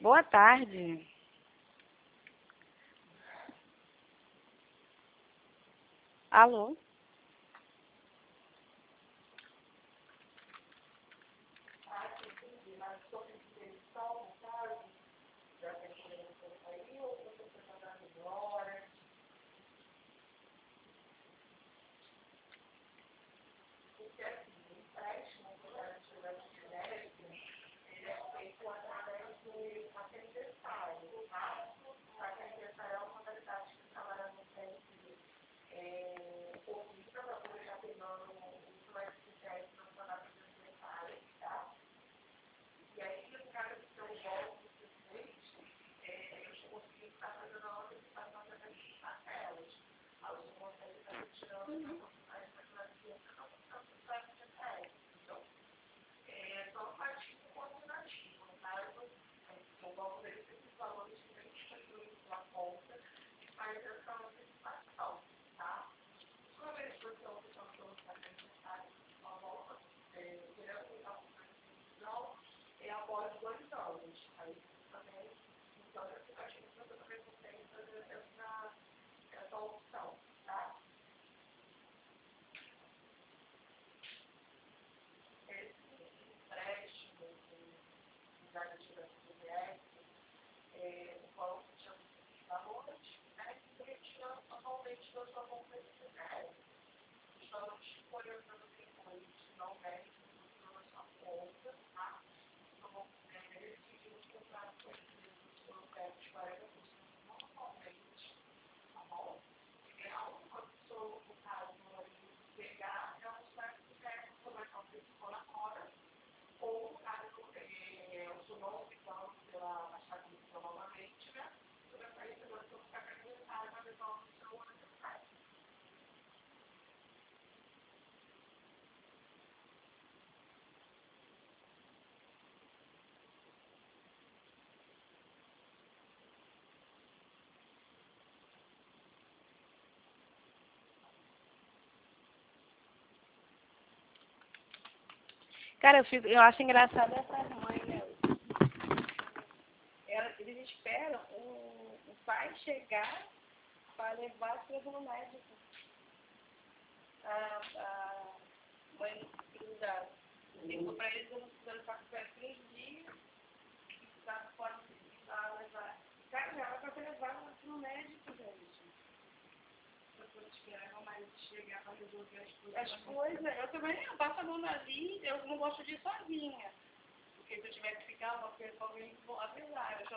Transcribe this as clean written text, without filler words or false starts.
Boa tarde. Alô? Cara, eu acho engraçado essas mães, né? Eles esperam o pai chegar para levar as coisas no médico. A mãe cruzada. Ligou para eles, eu não precisava ficar com 3 dias, estava fora de levar. Cara, já era para ter levado no médico, gente. Para poder esperar o marido chegar para resolver as coisas. As coisas, eu também não passo a mão ali, eu não gosto de ir sozinha. Porque se eu tiver que ficar uma coisa com alguém, apesar, eu só